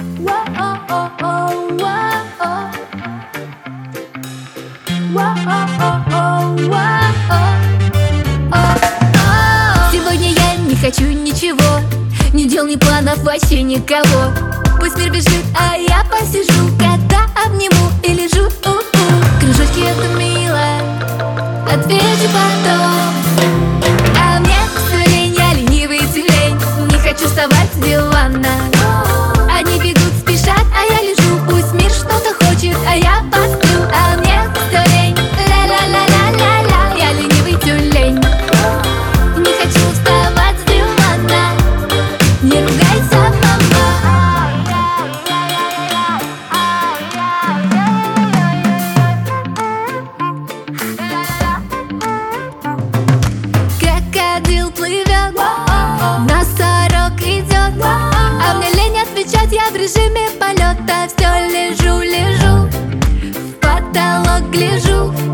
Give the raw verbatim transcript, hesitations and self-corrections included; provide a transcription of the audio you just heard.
Сегодня я не хочу ничего, ни дел, ни планов, вообще никого. Пусть мир бежит, а я посижу, кота обниму и лежу. У-у. Кружочки — это мило, отвечу потом. А мне всё лень, я ленивый тюлень, не хочу вставать с дивана. Они бегут, спешат, а я лежу. Пусть мир что-то хочет, а я посплю. А мне всё лень, ля-ля-ля-ля-ля-ля, я ленивый тюлень, не хочу вставать с дивана. Не ругайся, мама. Крокодил плывет, носорог идет, а мне лень отвечать, я в режиме полета. Все лежу, лежу, в потолок гляжу.